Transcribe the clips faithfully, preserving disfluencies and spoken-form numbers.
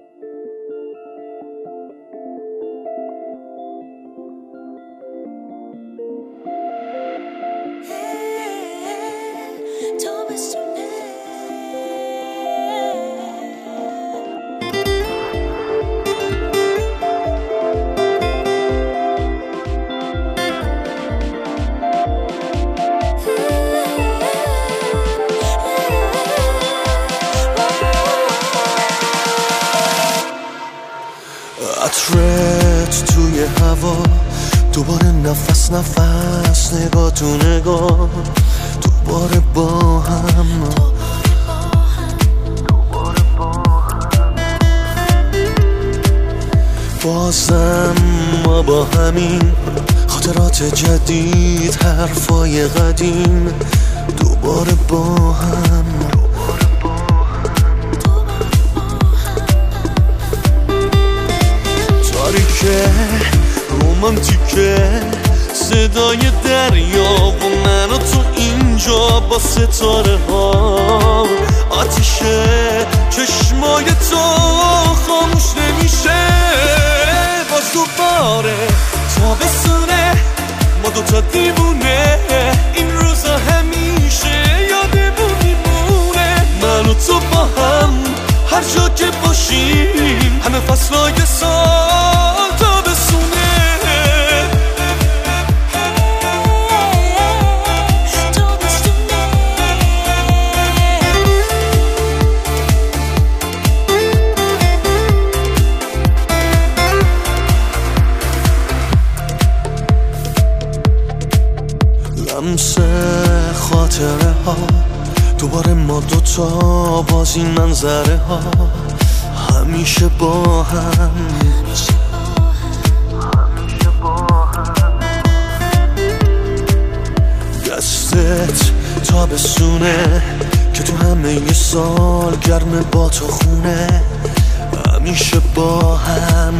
عطرت توی هوا، دوباره نفس نفس، نگاه تو نگاه، دوباره با هم بازم ما با همین خاطرات جدید، حرفای قدیم، دوباره با هم تاریکه رومانتیکه، صدای دریا و من و تو اینجا با ستاره ها، آتیشه چشمای تو خاموش نمیشه، باز دوباره تابستونه، ما دوتا دیوونه، این روزا همیشه یادمون میمونه، من و تو با هم هر جا که باشیم، همه فصلای سال تابستونه. لمس خاطره ها، دوباره ما دوتا باز این منظره ها، همیشه با هم دستت تابستونه که تو همه ی سال گرم با تو خونه، همیشه با هم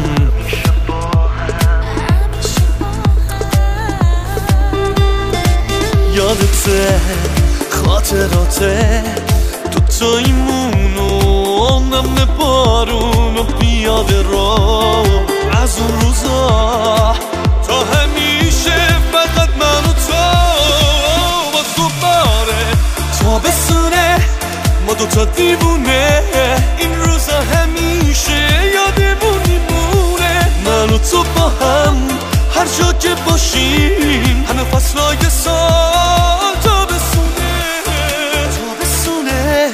یادته خاطراته، تو تایمون و نم بارون و پیاده رو، از اون روزا تا همیشه فقط من و تو، باز دوباره تابستونه، ما دوتا دیوونه، این روزا همیشه یادمون میمونه، من و تو با هم هر جا که باشیم، همه فصلای سال تابستونه تابستونه.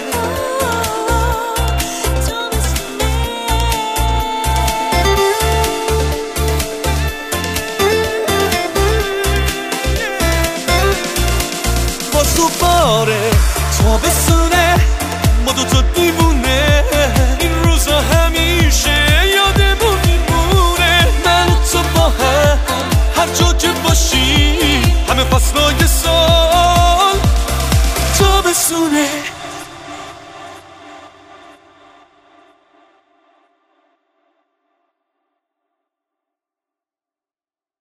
باز دوباره تابستونه، ما دوتا دیوونه، این روزا همیشه یادمون میمونه، من و تو با هم هر جا که باشیم، همه فصلای سال تابستونه.